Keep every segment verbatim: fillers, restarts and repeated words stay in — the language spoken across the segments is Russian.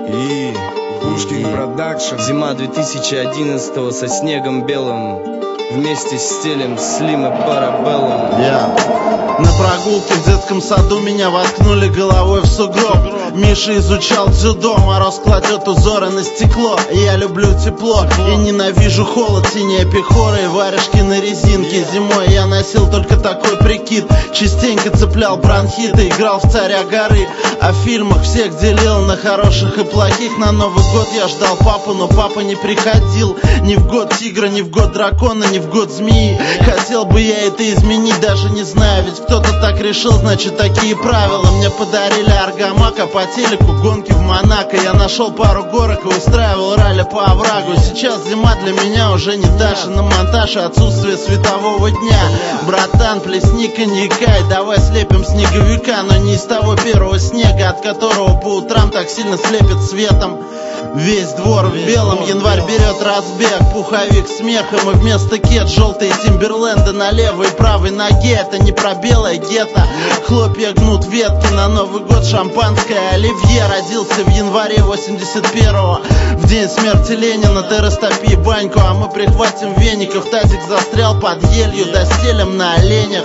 И Пушкин Продакшн. Зима две тысячи одиннадцатого со снегом белым. Вместе стелем Слим и Парабеллум. Yeah. На прогулке в детском саду меня воткнули головой в сугроб. Миша изучал дзюдо, мороз кладет узоры на стекло. Я люблю тепло и ненавижу холод. Синие пехоры и варежки на резинке. Зимой я носил только такой прикид. Частенько цеплял бронхиты, играл в Царя горы. А в фильмах всех делил на хороших и плохих. На Новый год я ждал папу, но папа не приходил. Ни в год тигра, ни в год дракона, ни в год змеи. Хотел бы я это изменить, даже не знаю. Ведь кто-то так решил, значит такие правила. Мне подарили аргамак, а по телеку гонки в Монако. Я нашел пару горок и устраивал ралли по оврагу. Сейчас зима для меня уже не Даша на монтаж, а отсутствие светового дня. Братан, плесни коньяка и давай слепим снеговика. Но не из того первого снега, от которого по утрам так сильно слепит светом весь двор в белом. Январь берет разбег, пуховик смехом и вместо кет желтые Тимберленды на левой и правой ноге. Это не про белое гетто. Хлопья гнут ветки, на Новый год шампанское оливье. Родился в январе восемьдесят первого, в день смерти Ленина. Ты растопи баньку, а мы прихватим веников. Тазик застрял под елью, достелим на оленях.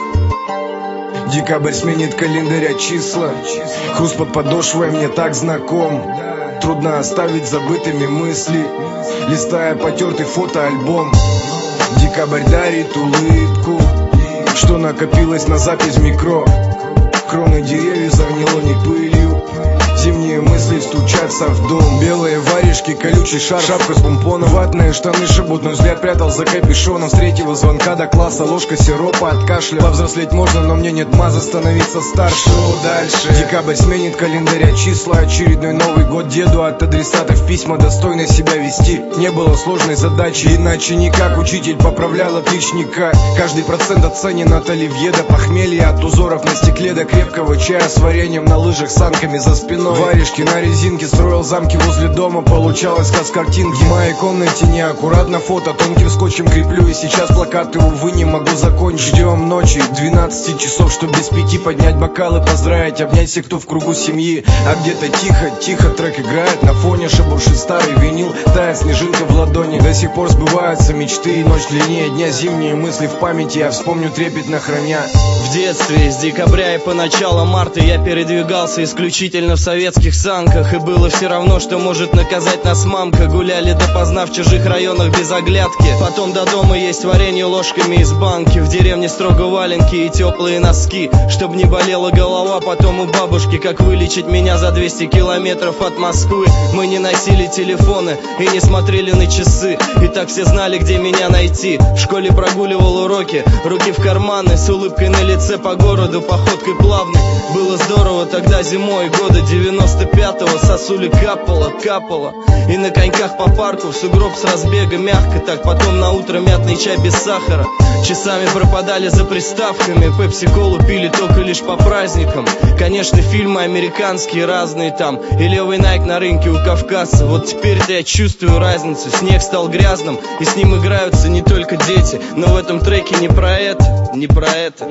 Декабрь сменит календаря числа. Хруст под подошвой мне так знаком. Трудно оставить забытыми мысли, листая потертый фотоальбом. Декабрь дарит улыбку, что накопилось на запись микро. Кроны деревьев загнило не пылью. Зимние мысли стучатся в дом. Белые варежки, колючий шар, шапка с помпоном. Ватные штаны шибут, но взгляд прятал за капюшоном. С третьего звонка до класса ложка сиропа от кашля. Повзрослеть можно, но мне нет маза становиться старше. Что дальше? Декабрь сменит календаря числа. Очередной Новый год деду от адресатов письма. Достойно себя вести не было сложной задачи. Иначе никак учитель поправлял отличника. Каждый процент оценен от оливье до похмелья. От узоров на стекле до крепкого чая с вареньем на лыжах, санками за спиной. Варежки на резинке, строил замки возле дома. Получалось как с картинки. В моей комнате неаккуратно фото, тонким скотчем креплю. И сейчас плакаты, увы, не могу закончить. Ждем ночи, двенадцати часов, чтоб без пяти поднять бокалы, поздравить, обнять всех, кто в кругу семьи. А где-то тихо, тихо трек играет на фоне. Шебуршит старый винил, тает снежинка в ладони. До сих пор сбываются мечты, и ночь длиннее дня. Зимние мысли в памяти, я вспомню трепетно храня. В детстве, с декабря и по начало марта, я передвигался исключительно в советских санках. И было все равно, что может наказать нас мамка. Гуляли допоздна в чужих районах без оглядки. Потом до дома есть варенье ложками из банки. В деревне строго валенки и теплые носки, чтоб не болела голова потом у бабушки. Как вылечить меня за двести километров от Москвы. Мы не носили телефоны и не смотрели на часы. И так все знали, где меня найти. В школе прогуливал уроки, руки в карманы, с улыбкой на лице по городу, походкой плавной. Было здорово тогда зимой года девяносто пятого. Сосули капало, капало. И на коньках по парку, в сугроб с разбега мягко так. Потом на утро мятный чай без сахара. Часами пропадали за приставками. Пепси-колу пили только лишь по праздникам. Конечно, фильмы американские разные там. И левый Найк на рынке у кавказца. Вот теперь-то я чувствую разницу. Снег стал грязным, и с ним играются не только дети. Но в этом треке не про это, не про это.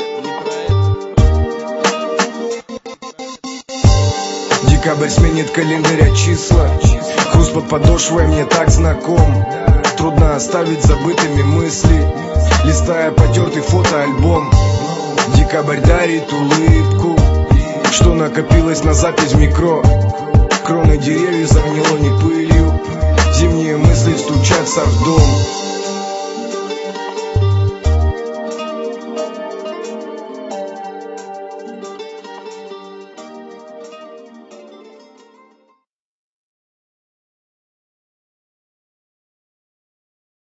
Декабрь сменит календаря числа. Хруст под подошвой мне так знаком. Трудно оставить забытыми мысли, листая потертый фотоальбом. Декабрь дарит улыбку, что накопилось на запись микро. Кроны деревьев загнило не пылью. Зимние мысли стучатся в дом.